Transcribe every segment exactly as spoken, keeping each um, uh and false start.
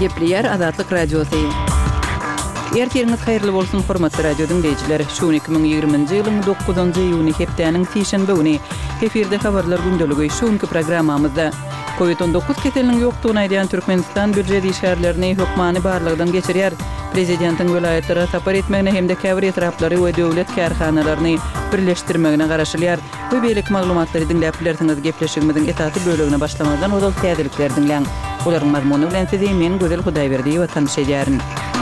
Gepleyer Azatlyk Radiosu. Ertiriniz hayırlı bolsun hormatly radio dinleyijiler. Şu iki bin ýygrymynjy ýylyň dokuzynjy iýuny hepdeniň tişenbe güni efirde habarlar gündöligi şuňky programmamyzda covid on dokuz keseliniň ýokdugyny aýdan Türkmenistan büdjet işgärlerini hökmany barlygydan geçirýär. Prezidentiň welaýatlere tapar etmegine hemde käbir etraplary we döwlet kärhanalaryny birleşdirmegine garaşylýar. Bu beýlik maglumatlary dinläp bilersiňiz. Gepleşigimiziň etaty bölügine başlamadan odal täzelikler dinleň. Olaryň mazmuny bilen sizi men Gözel Hudaýberdi we tanışýaryn.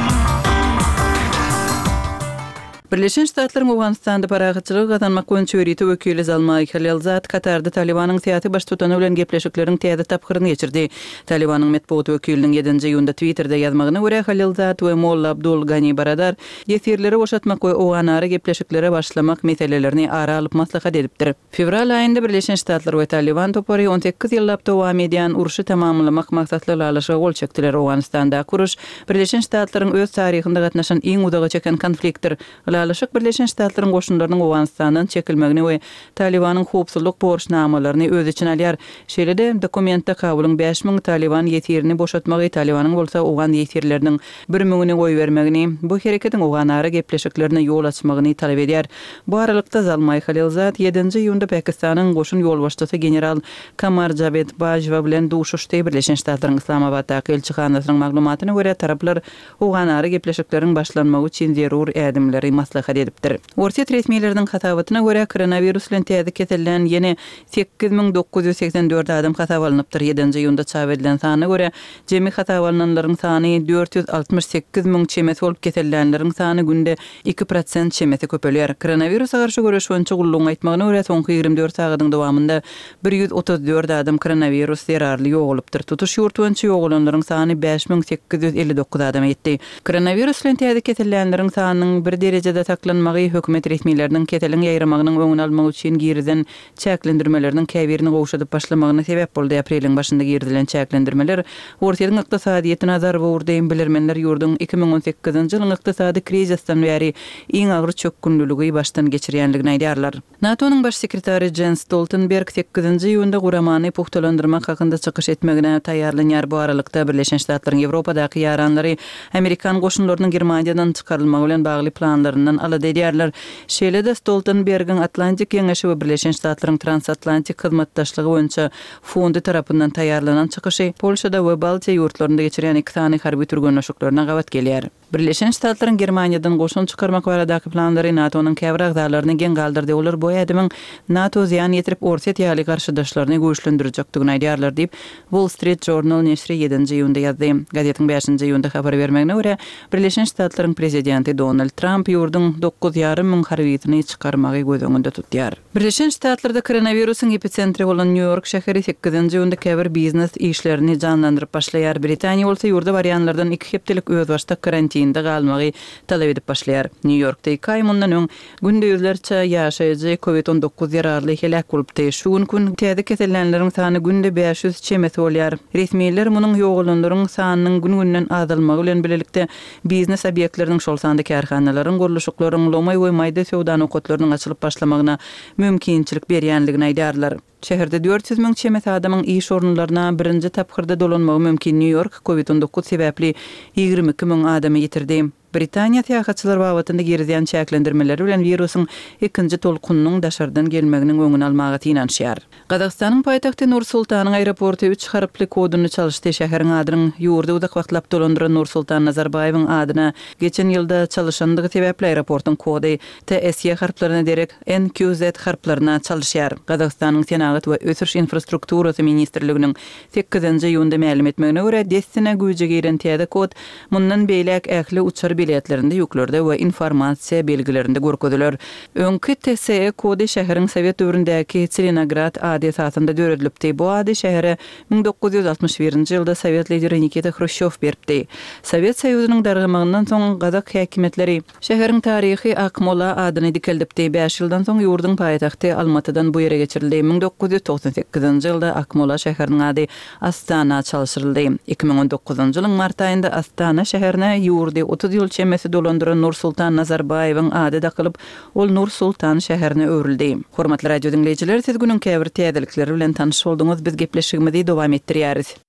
Birleşen Ştatlaryň Awganistanda paragatçylygy gazanmak boýunça çöwreti wekili Zalmay Khalilzad Katarda Talibanyň syýasy baş tutany bilen gepleşikleriň täze tapgyryny geçirdi. Talibanyň medeniýet wekiliniň ýedinji ýylynda Twitterda ýazmagyna görä Khalilzad we Molla Abdul Gani Baradar ýetirleri boşatmak we Awganary gepleşiklere başlamak meselelerini ara alyp maslahat edipdir. Fevral aýynda Birleşen Ştatlar we Taliban topary on sekiz ýyllap dowam edýän uruşy tamamlamak maksatly ýalaşyga gol çekdiler. Awganistanda kuruş Birleşen Ştatlaryň öz taryhynda gatnaşan iň uzağa çeken konfliktdir. Ýalaşyk Birleşen Ştatlaryň goşunlarynyň Awganistandan çekilmegini we Talibanyň howpsuzlyk borçnamalaryny öz için alýar. Şeýle-de dokumentde kabulyň beş ming Taliban ýetirini boşatmagy Talibanyň bolsa Awgan ýetirleriniň bir mingini goý bermegini, bu hereketiň Awganary gepleşiklerine ýol açmagyny talap edýär. Bu aralykda Zalmay Khalilzad ýedinji ýylynda Pakistanyň goşun ýolbaşçysy general Kamar Javed Bajwa bilen duşuşdy. Birleşen Ştatlaryň Islamabaddaky elçixanasynyň maglumatyna görä taraplar Awganary gepleşikleriň başlanmagy üçin zerur ädimleri maslahat edipdir. Orset resmiýetleriniň hatawatyna görä koronavirus bilen täze kesellän ýene sekiz ming dokuz ýüz seksen dört adam hatawalanypdyr. ýedinji ýylynda çap edilen sanyna görä jemi hatawalananlaryň sany dört ýüz altymyş sekiz ming çemesi bolup kesellänleriň sany günde iki prosent çemesi köpelýär. Koronavirusa garşy görüşmänçe gulluň aýtmagyna görä soňky ýygrimi dört sagatyň dowamında bir ýüz otuz dört adam koronavirus zerarly ýogalypdyr. Tutuş ýurtwynça ýogalanlaryň sany beş ming sekiz ýüz elli dokuz adam ýetdi. Koronavirus bilen täze kesellänleriň sanynyň bir derejede saklanmagy hökümet resmiýetleriniň keteliň ýaýramagynyň öňüni almak üçin girden çäklendirmeleriniň käbirini gowşadyp başlamagyna sebäp boldy. Apreliň başynda girdilen çäklendirmeler ortaýyň ykdysadyýetine azar bowurdaýyn bilermenler ýurdun iki ming on sekizinji ýylyň ykdysady krizisden bäri iň agyr çökkünlüligi başdan geçirýänligini aýdýarlar. NATO'nyň baş sekretary Jens Stoltenberg sekizinji ýylynda guramany puhtalandyrmak hakynda çykyş etmegine taýýarlanýar. Bu aralykda Birleşen Ştatlaryň Ýewropadaky ýaranlary Amerikan goşunlarynyň Germaniýadan çykarylmagy bilen bagly planlaryndan alady edýärler. Şeýle-de Stoltenbergiň Atlantik Ýeňeşi we Birleşen Ştatlaryň transatlantik hyzmatdaşlygy boýunça fondy tarapyndan taýýarlanan çykyşy Polşada we Baltiýa ýurtlarynda geçirýän iki sany harby türgenleşikleriне gawat gelýär. Birleşen Ştatlaryň Germaniýadan goşun çykarmak baradaky planlary NATO'nyň käbir agzalaryny geň galdyrdy. Olar bu ýerdimiň NATO ziýan ýetirip Orset ýaly garşydaşlaryny güýçlendirjekdigini aýdýarlar diýip Wall Street Journal neşri ýedinji ýylynda ýazdy. Gazetiň beşinji ýylynda habar bermegine görä Birleşen Ştatlaryň prezidenti Donald Trump ýurdun dokuz ýarym ming harbiýetini çykarmagy göz öňünde tutýar. Birleşen Ştatlarda koronawirusyň epicentri bolan New York şäheri sekizinji ýylynda käbir biznes işlerini canlandyryp başlaýar. Britaniýa bolsa ýurda barýanlardan iki hepdelik öz başda karantinde galmagy talap edip başlaýar. New Yorkda iki ay mundan öň günde ýüzlerçe ýaşaýjy covid on dokuz ýararly helak bolupdy. Şu gün täze kesellänleriň sany günde beş ýüz çemesi bolýar. Resmiýetler munyň ýogalanlaryň sanynyň gün-günden azalmagy bilen bilelikde biznes obýektleriniň şol sanda kärhanalaryň guruluşyklaryň lomay we maýda sowda okotlarynyň açylyp başlamagyna mümkinçilik berýänligini aýdýarlar. Şäherde dört ýüz ming çemet adamyň iş orunlaryna birinji tapgyrda dolanmagy mümkin. New York covid on dokuz sebäpli ýygrimi iki ming adamy ýitirdi. Britaniýa täýäkçylar wagtynda girdiýän çäklendirmeleri bilen virusyň ikinji tolkunynyň daşardan gelmeginiň öňüni almagy tinanşýar. Gazakstanyň paýtagty Nur-Sultanyň aeroporty üç harply koduny çalyşdy. Şäheriň adyny ýurda uzak wagtlap dolandyran Nur-Sultan Nazarbayewiň adyna geçen ýylda çalyşandygy sebäpli aeroportyň kody T S Y harplerini derek N Q Z harplerini çalyşýar. Gazakstanyň Senagat we Ösüş infrastrukturasy ministrliginiň sekizinji ýylynda ma'lum etmegine görä destine güýje giren täze kod mundan beýlek ähli uçar biletlerinde ýüklerde we informasiýa belgilerinde görkezdiler. Öňkü T S E kody şäheriň Sowet döwründäki Tselinograd ady esasında döredilipdi. Bu ady şähere ming dokuz ýüz altymyş birinji ýylda Sowet lideri Nikita Khrushchev beripdi. Sowet Soýuzynyň dargymagyndan soň Gazak häkimetleri şäheriň taryhy Akmola adyny dikeldipdi. beş ýyldan soň ýurdun paýtagty Almatydan bu ýere geçirildi. ming dokuz ýüz toksan sekizinji ýylda Akmola şäheriniň ady Astana çalyşdyryldy. iki ming on dokuzunji ýylyň mart aýynda Astana şäherine ýurdy otuz ýyl çemesi dolandyran Nur-Sultan Nazarbayewiň ady dakylyp ol Nur-Sultan şäherine öwrildi. Hormatly radio dinleyijiler, siz günüň käbir täzelikleri bilen tanyş bolduňyz. Biz gepleşigimizi dowam etdirýäris.